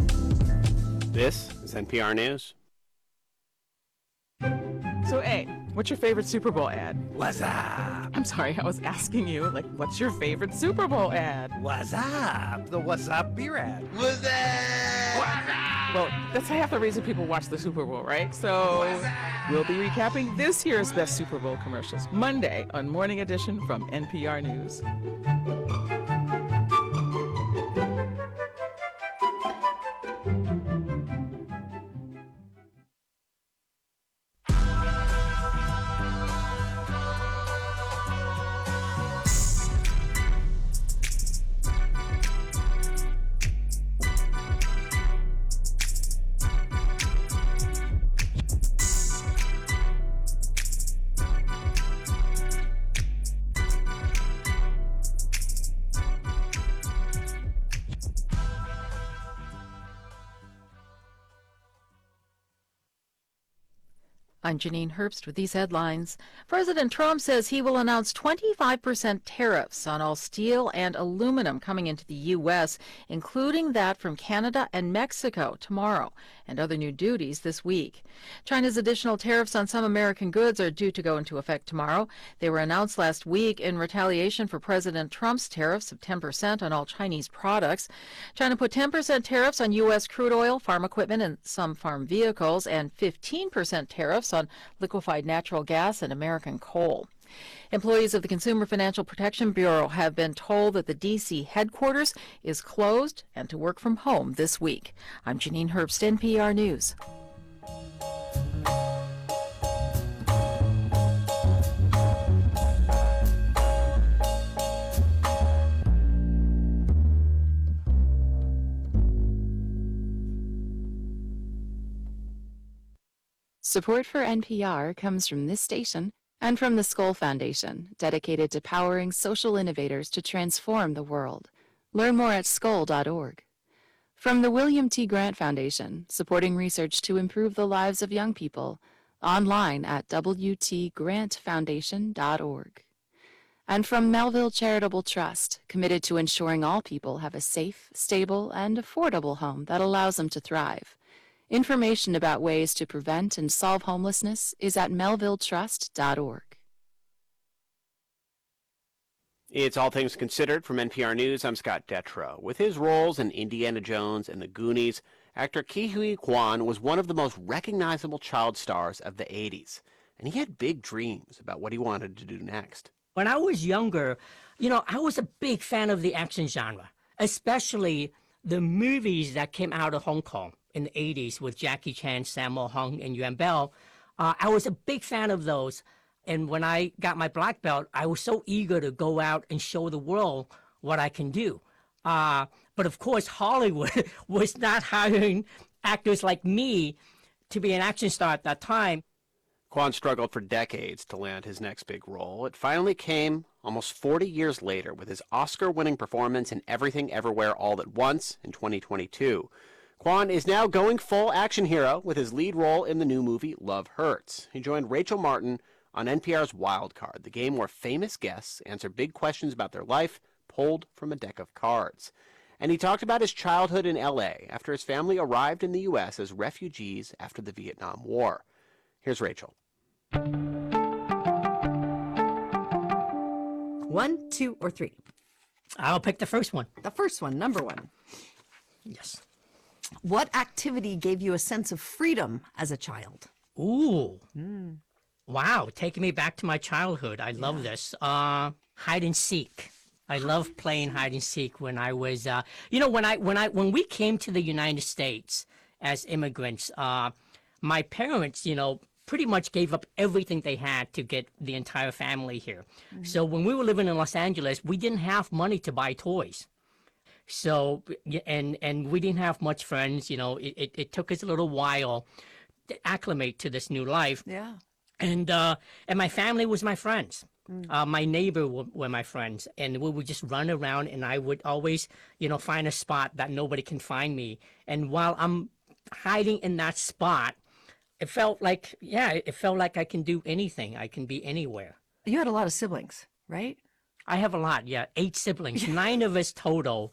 This is NPR News. So A, What's your favorite Super Bowl ad? What's up? I'm sorry, I was asking you, like, what's your favorite Super Bowl ad? What's up? The What's Up beer ad. What's up? Well, that's half the reason people watch the Super Bowl, right? So we'll be recapping this year's best Super Bowl commercials Monday on Morning Edition from NPR News. I'm Janine Herbst with these headlines. President Trump says he will announce 25% tariffs on all steel and aluminum coming into the U.S., including that from Canada and Mexico tomorrow, and other new duties this week. China's additional tariffs on some American goods are due to go into effect tomorrow. They were announced last week in retaliation for President Trump's tariffs of 10% on all Chinese products. China put 10% tariffs on U.S. crude oil, farm equipment, and some farm vehicles, and 15% tariffs on liquefied natural gas and American coal. Employees of the Consumer Financial Protection Bureau have been told that the D.C. headquarters is closed and to work from home this week. I'm Janine Herbst, NPR News. Support for NPR comes from this station and from the Skoll Foundation, dedicated to powering social innovators to transform the world. Learn more at skoll.org. From the William T. Grant Foundation, supporting research to improve the lives of young people, online at wtgrantfoundation.org. And from Melville Charitable Trust, committed to ensuring all people have a safe, stable, and affordable home that allows them to thrive. Information about ways to prevent and solve homelessness is at melvilletrust.org. It's All Things Considered from NPR News. I'm Scott Detrow. With his roles in Indiana Jones and The Goonies, actor Ke Huy Quan was one of the most recognizable child stars of the 80s. And he had big dreams about what he wanted to do next. When I was younger, I was a big fan of the action genre, especially the movies that came out of Hong Kong in the 80s with Jackie Chan, Sammo Hung, and Yuan Bell. I was a big fan of those. And when I got my black belt, I was so eager to go out and show the world what I can do. But of course, Hollywood was not hiring actors like me to be an action star at that time. Quan struggled for decades to land his next big role. It finally came almost 40 years later with his Oscar-winning performance in Everything Everywhere All at Once in 2022. Quan is now going full action hero with his lead role in the new movie Love Hurts. He joined Rachel Martin on NPR's Wild Card, the game where famous guests answer big questions about their life pulled from a deck of cards. And he talked about his childhood in L.A. after his family arrived in the U.S. as refugees after the Vietnam War. Here's Rachel. 1, 2, or 3? I'll pick the first one. The first one, number 1. Yes. What activity gave you a sense of freedom as a child? Ooh. Wow, taking me back to my childhood. I love this. Hide and seek. I love playing hide and seek when I was, when we came to the United States as immigrants, my parents, pretty much gave up everything they had to get the entire family here. So when we were living in Los Angeles, we didn't have money to buy toys. So, and we didn't have much friends, it took us a little while to acclimate to this new life. Yeah. And my family was my friends. My neighbor were my friends, and we would just run around, and I would always, find a spot that nobody can find me. And while I'm hiding in that spot, it felt like I can do anything. I can be anywhere. You had a lot of siblings, right? I have a lot, yeah. 8 siblings, 9 of us total.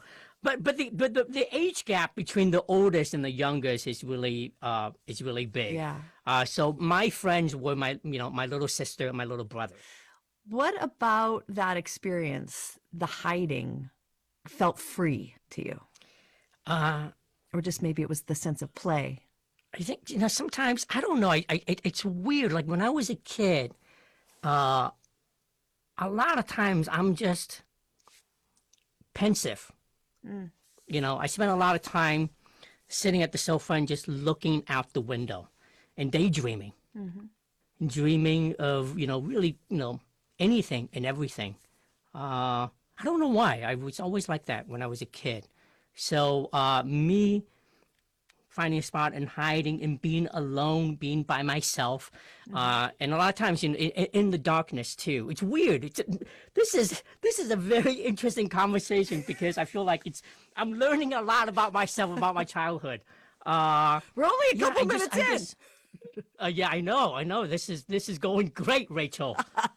But the age gap between the oldest and the youngest is really big. Yeah. So my friends were my little sister and my little brother. What about that experience, the hiding, felt free to you? Or just maybe it was the sense of play? I think, sometimes, I don't know, it's weird. Like when I was a kid, a lot of times I'm just pensive. I spent a lot of time sitting at the sofa and just looking out the window and daydreaming, dreaming of, really, anything and everything. I don't know why. I was always like that when I was a kid. So me finding a spot and hiding and being alone, being by myself, and a lot of times in the darkness too. It's weird. This is a very interesting conversation because I feel like I'm learning a lot about myself, about my childhood. We're only a couple minutes in. Yeah, I know. This is going great, Rachel.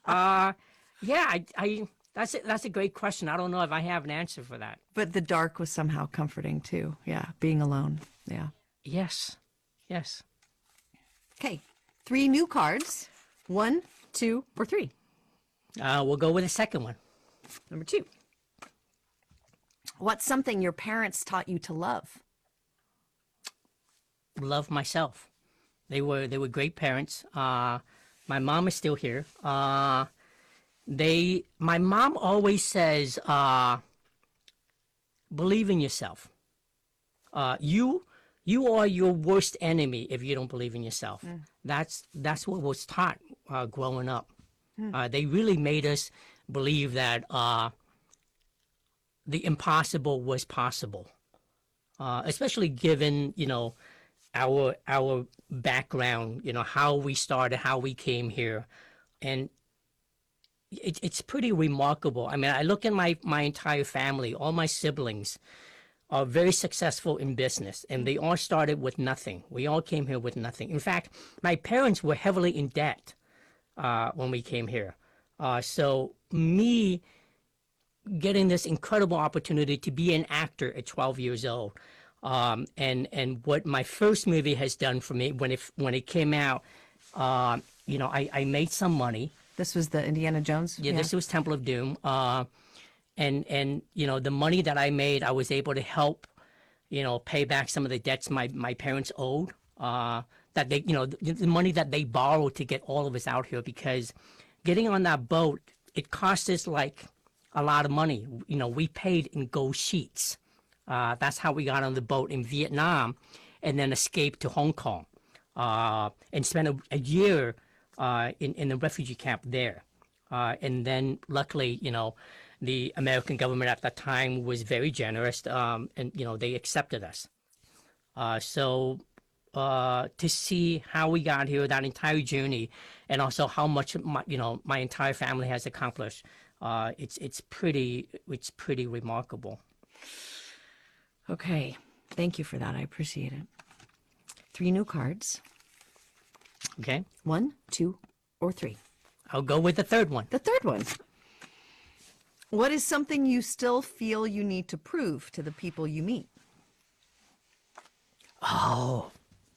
That's a great question. I don't know if I have an answer for that. But the dark was somehow comforting too. Yeah, being alone. Yeah. Yes. Okay, 3 new cards. 1, 2, or 3. We'll go with the second one. Number 2. What's something your parents taught you to love? Love myself. They were great parents. My mom is still here. My mom always says, believe in yourself. You are your worst enemy if you don't believe in yourself. That's what was taught growing up. They really made us believe that the impossible was possible, especially given our background, how we started, how we came here, and it's pretty remarkable. I mean, I look at my entire family, all my siblings are very successful in business, and they all started with nothing. We all came here with nothing. In fact, my parents were heavily in debt when we came here. So me getting this incredible opportunity to be an actor at 12 years old, and what my first movie has done for me when it came out, I made some money. This was the Indiana Jones? Yeah, this was Temple of Doom. And the money that I made, I was able to help, pay back some of the debts my parents owed. That they, the money that they borrowed to get all of us out here, because getting on that boat, it cost us like a lot of money. We paid in gold sheets. That's how we got on the boat in Vietnam, and then escaped to Hong Kong, and spent a year in the refugee camp there. And then luckily, the American government at that time was very generous, and they accepted us. So to see how we got here, that entire journey, and also how much my entire family has accomplished, it's pretty remarkable. Okay, thank you for that. I appreciate it. 3 new cards. Okay. 1, 2, or 3. I'll go with the third one. The third one. What is something you still feel you need to prove to the people you meet? Oh.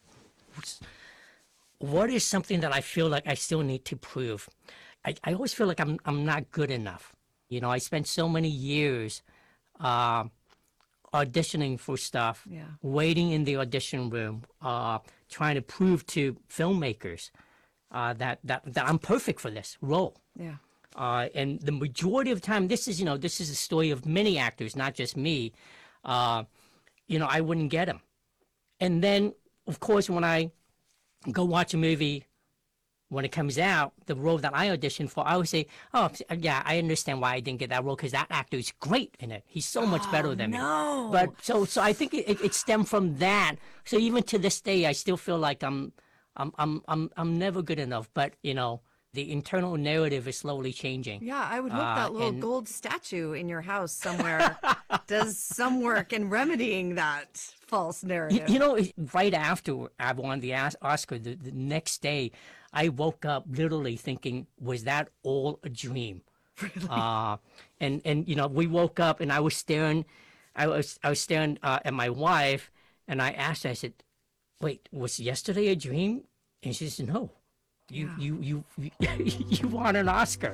What is something that I feel like I still need to prove? I always feel like I'm not good enough. I spent so many years auditioning for stuff, waiting in the audition room, trying to prove to filmmakers that I'm perfect for this role. Yeah. And the majority of the time, this is a story of many actors, not just me. I wouldn't get them. And then, of course, when I go watch a movie, when it comes out, the role that I auditioned for, I would say, oh, yeah, I understand why I didn't get that role, because that actor is great in it. He's so much better than me. But so I think it stemmed from that. So even to this day, I still feel like I'm never good enough. But the internal narrative is slowly changing. Yeah, I would hope that little gold statue in your house somewhere does some work in remedying that false narrative. Right after I won the Oscar, the next day, I woke up literally thinking, was that all a dream? Really? And we woke up and I was staring I was staring at my wife, and I asked her, I said, wait, was yesterday a dream? And she said, no. You won an Oscar.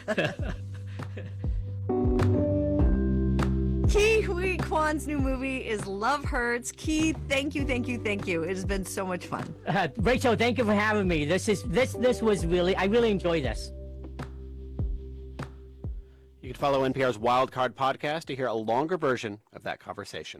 Ke Huy Quan's new movie is Love Hurts. Ke, thank you. It has been so much fun. Rachel, thank you for having me. This was really, I really enjoyed this. You can follow NPR's Wildcard podcast to hear a longer version of that conversation.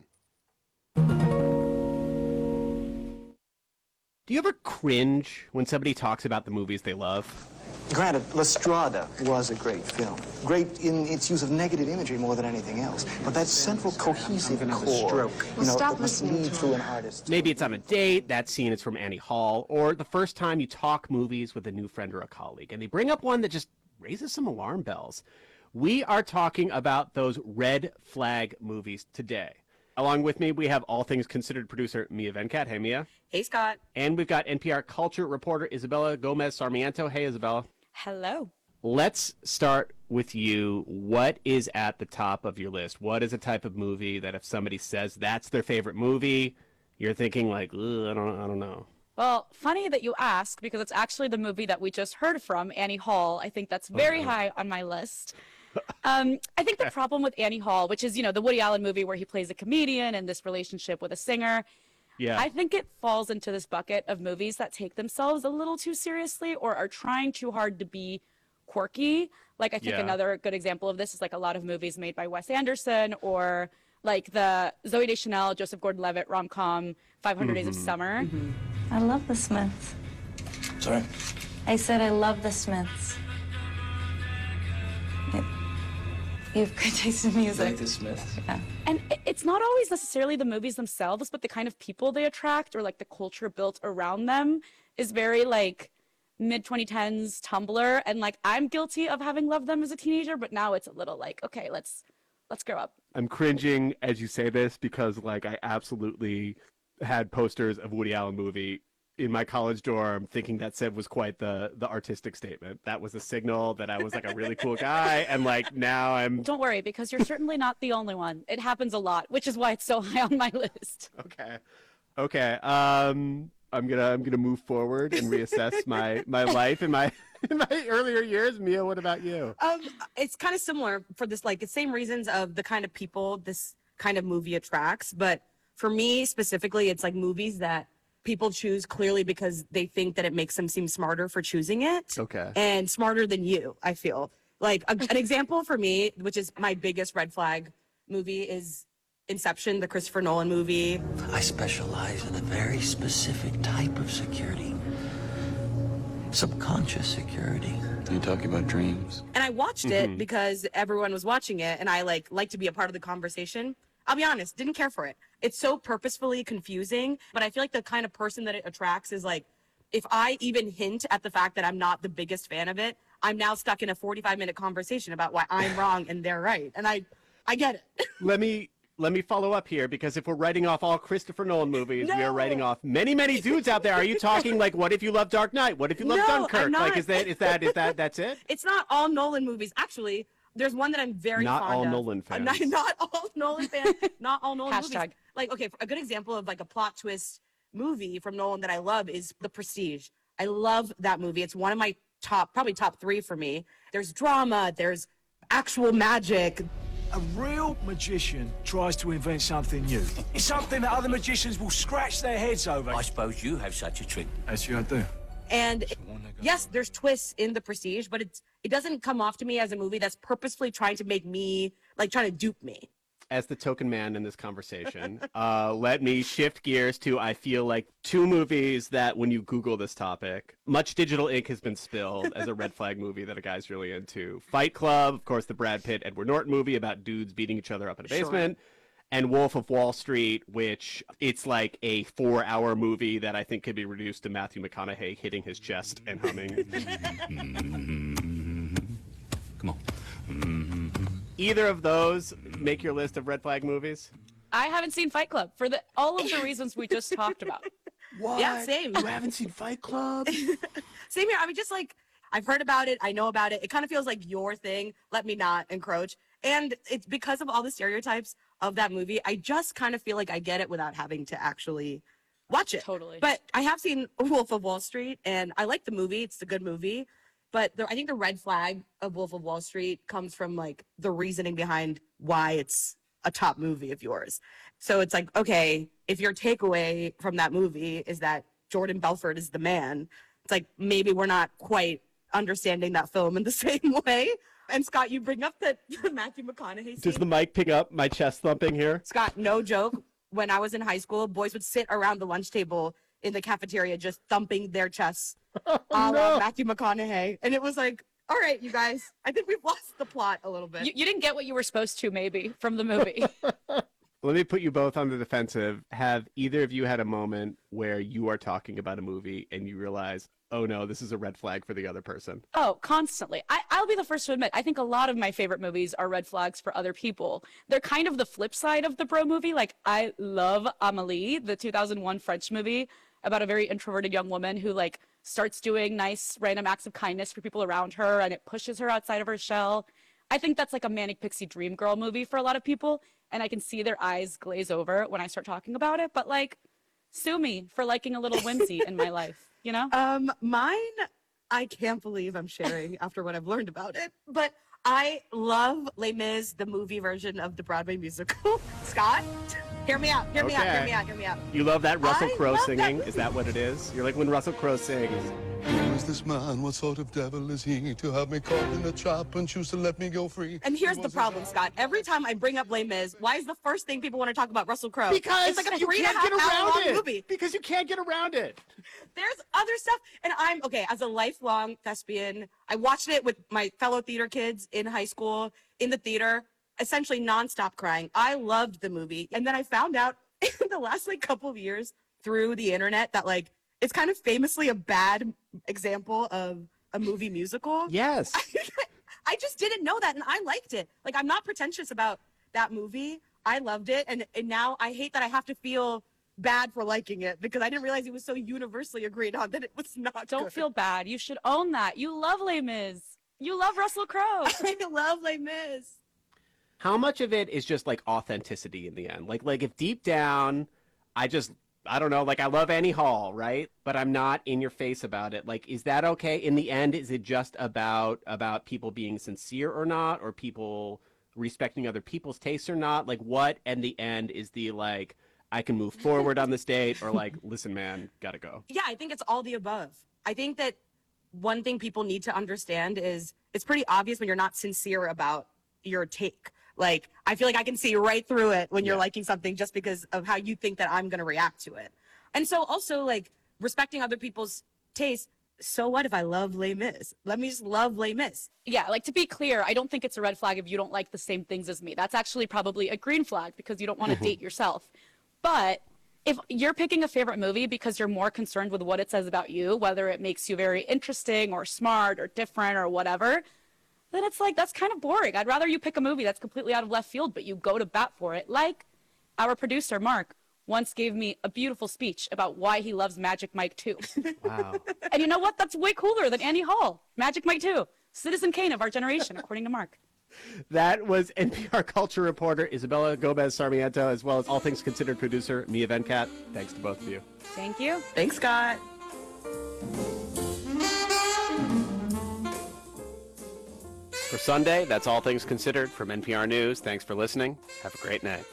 Do you ever cringe when somebody talks about the movies they love? Granted, La Strada was a great film. Great in its use of negative imagery more than anything else. But that central cohesive core, that must lead through an artist. Maybe it's on a date, that scene is from Annie Hall, or the first time you talk movies with a new friend or a colleague, and they bring up one that just raises some alarm bells. We are talking about those red flag movies today. Along with me, we have All Things Considered producer Mia Venkat. Hey, Mia. Hey, Scott. And we've got NPR culture reporter Isabella Gomez Sarmiento. Hey, Isabella. Hello. Let's start with you. What is at the top of your list? What is a type of movie that if somebody says that's their favorite movie, you're thinking like, I don't know. Well, funny that you ask, because it's actually the movie that we just heard from, Annie Hall. I think that's very high on my list. I think the problem with Annie Hall, which is, the Woody Allen movie where he plays a comedian and this relationship with a singer, I think it falls into this bucket of movies that take themselves a little too seriously or are trying too hard to be quirky. Like, I think another good example of this is like a lot of movies made by Wes Anderson, or like the Zooey Deschanel, Joseph Gordon-Levitt rom-com 500 Days of Summer. I love the Smiths. Sorry? I said I love the Smiths. You have good taste in music. Like the Smiths? Yeah. And it's not always necessarily the movies themselves, but the kind of people they attract or like the culture built around them is very like mid-2010s Tumblr. And like, I'm guilty of having loved them as a teenager, but now it's a little like, okay, let's grow up. I'm cringing as you say this because like I absolutely had posters of Woody Allen movie in my college dorm, thinking that said was quite the artistic statement. That was a signal that I was like a really cool guy, and like now I'm. Don't worry, because you're certainly not the only one. It happens a lot, which is why it's so high on my list. Okay. I'm gonna move forward and reassess my life in my earlier years. Mia, what about you? It's kind of similar for this, like the same reasons of the kind of people this kind of movie attracts, but for me specifically, it's like movies that people choose clearly because they think that it makes them seem smarter for choosing it. Okay. And smarter than you, I feel. Like an example for me, which is my biggest red flag movie, is Inception, the Christopher Nolan movie. I specialize in a very specific type of security. Subconscious security. You're talking about dreams. And I watched it because everyone was watching it, and I like to be a part of the conversation. I'll be honest, didn't care for it. It's so purposefully confusing, but I feel like the kind of person that it attracts is like, if I even hint at the fact that I'm not the biggest fan of it, I'm now stuck in a 45-minute conversation about why I'm wrong and they're right. And I get it. Let me follow up here, because if we're writing off all Christopher Nolan movies, we are writing off many dudes out there. Are you talking like, what if you love Dark Knight? What if you love Dunkirk? I'm not. Like, is that that's it? It's not all Nolan movies. Actually, there's one that I'm very Not fond all of. Nolan fans. Not all Nolan fans. Not all Nolan Hashtag. movies. Like, okay, a good example of like a plot twist movie from Nolan that I love is The Prestige. I love that movie. It's one of my probably top 3 for me. There's drama. There's actual magic. A real magician tries to invent something new. It's something that other magicians will scratch their heads over. I suppose you have such a trick. Actually, I do. And yes, there's twists in The Prestige, but it doesn't come off to me as a movie that's purposefully trying to make me, like, trying to dupe me. As the token man in this conversation, let me shift gears to, I feel like, 2 movies that when you Google this topic, much digital ink has been spilled as a red flag movie that a guy's really into. Fight Club, of course, the Brad Pitt, Edward Norton movie about dudes beating each other up in a basement. And Wolf of Wall Street, which it's like a 4-hour movie that I think could be reduced to Matthew McConaughey hitting his chest and humming. Come on. Either of those make your list of red flag movies? I haven't seen Fight Club for all of the reasons we just talked about. What? Yeah, same. You haven't seen Fight Club? Same here. I mean, just like, I've heard about it. I know about it. It kind of feels like your thing. Let me not encroach. And it's because of all the stereotypes of that movie, I just kind of feel like I get it without having to actually watch it. Totally. But I have seen Wolf of Wall Street, and I like the movie. It's a good movie. But I think the red flag of Wolf of Wall Street comes from like the reasoning behind why it's a top movie of yours. So it's like, okay, if your takeaway from that movie is that Jordan Belfort is the man, it's like maybe we're not quite understanding that film in the same way. And Scott, you bring up the Matthew McConaughey scene. Does the mic pick up my chest thumping here? Scott, no joke. When I was in high school, boys would sit around the lunch table in the cafeteria just thumping their chests a la Matthew McConaughey. And it was like, all right, you guys, I think we've lost the plot a little bit. You didn't get what you were supposed to, maybe, from the movie. Let me put you both on the defensive. Have either of you had a moment where you are talking about a movie and you realize, oh no, this is a red flag for the other person? Oh, constantly. I'll be the first to admit, I think a lot of my favorite movies are red flags for other people. They're kind of the flip side of the bro movie. Like, I love Amélie, the 2001 French movie about a very introverted young woman who, like, starts doing nice random acts of kindness for people around her, and it pushes her outside of her shell. I think that's like a manic pixie dream girl movie for a lot of people, and I can see their eyes glaze over when I start talking about it. But, like, sue me for liking a little whimsy in my life, you know? Mine, I can't believe I'm sharing after what I've learned about it, but I love Les Mis, the movie version of the Broadway musical. Scott, hear me out, hear me out, hear me out, hear me out. You love that Russell Crowe love singing? that Is that what it is? You're like when Russell Crowe sings. Who is this man? What sort of devil is he to have me caught in a trap and choose to let me go free? And here's the problem, Scott. Every time I bring up Les Mis, why is the first thing people want to talk about Russell Crowe? Because it's like a you 3.5 can't get hour around long it. movie. Because you can't get around it. There's other stuff. And I'm, okay, as a lifelong thespian, I watched it with my fellow theater kids in high school, in the theater, essentially nonstop crying. I loved the movie. And then I found out in the last, like, couple of years through the internet that, like, it's kind of famously a bad example of a movie musical. Yes. I just didn't know that, and I liked it. Like, I'm not pretentious about that movie. I loved it, and now I hate that I have to feel bad for liking it because I didn't realize it was so universally agreed on that it was not Don't good. feel bad. You should own that. You love Les Mis. You love Russell Crowe. I love Les Mis. How much of it is just like authenticity in the end? Like if deep down, I don't know, like I love Annie Hall, right? But I'm not in your face about it. Like, is that okay? In the end, is it just about people being sincere or not, or people respecting other people's tastes or not? Like, what in the end is the, like, I can move forward on this date, or like, listen, man, gotta go? Yeah, I think it's all the above. I think that one thing people need to understand is it's pretty obvious when you're not sincere about your take. Like, I feel like I can see right through it when you're liking something just because of how you think that I'm going to react to it. And so also, like, respecting other people's tastes. So what if I love Les Mis? Let me just love Les Mis. Yeah, like, to be clear, I don't think it's a red flag if you don't like the same things as me. That's actually probably a green flag because you don't want to date yourself. But if you're picking a favorite movie because you're more concerned with what it says about you, whether it makes you very interesting or smart or different or whatever, then it's like, that's kind of boring. I'd rather you pick a movie that's completely out of left field, but you go to bat for it. Like our producer, Mark, once gave me a beautiful speech about why he loves Magic Mike 2. Wow. And you know what? That's way cooler than Annie Hall. Magic Mike 2. Citizen Kane of our generation, according to Mark. That was NPR culture reporter Isabella Gomez Sarmiento, as well as All Things Considered producer Mia Venkat. Thanks to both of you. Thank you. Thanks, Scott. For Sunday, that's All Things Considered from NPR News. Thanks for listening. Have a great night.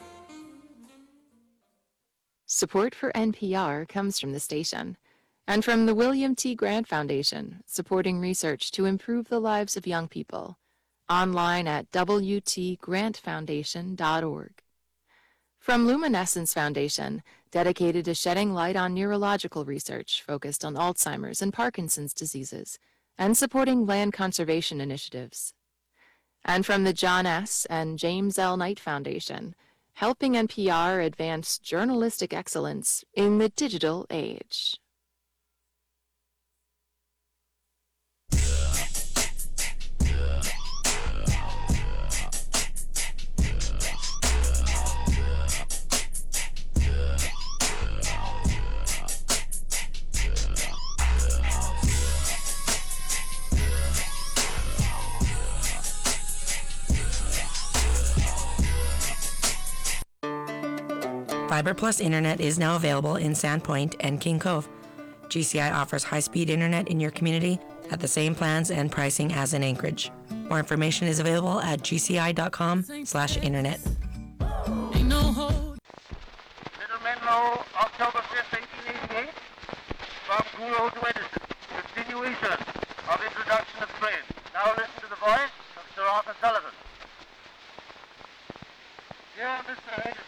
Support for NPR comes from the station and from the William T. Grant Foundation, supporting research to improve the lives of young people. Online at wtgrantfoundation.org. From Luminescence Foundation, dedicated to shedding light on neurological research focused on Alzheimer's and Parkinson's diseases, and supporting land conservation initiatives. And from the John S. and James L. Knight Foundation, helping NPR advance journalistic excellence in the digital age. Fiber Plus internet is now available in Sandpoint and King Cove. GCI offers high-speed internet in your community at the same plans and pricing as in Anchorage. More information is available at gci.com/internet. Little Menlo, October 5th, 1888. From Goulot to Edison. Continuation of introduction of train. Now listen to the voice of Sir Arthur Sullivan. Dear Mr. Edison,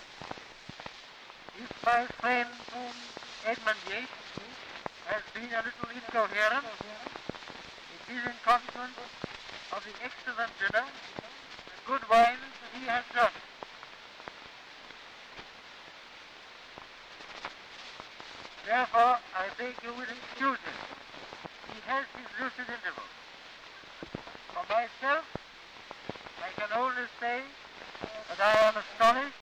if my friend Edmund Yates has been a little incoherent, it is in consequence of the excellent dinner and good wines that he has drunk. Therefore, I beg you will excuse him. He has his lucid intervals. For myself, I can only say that I am astonished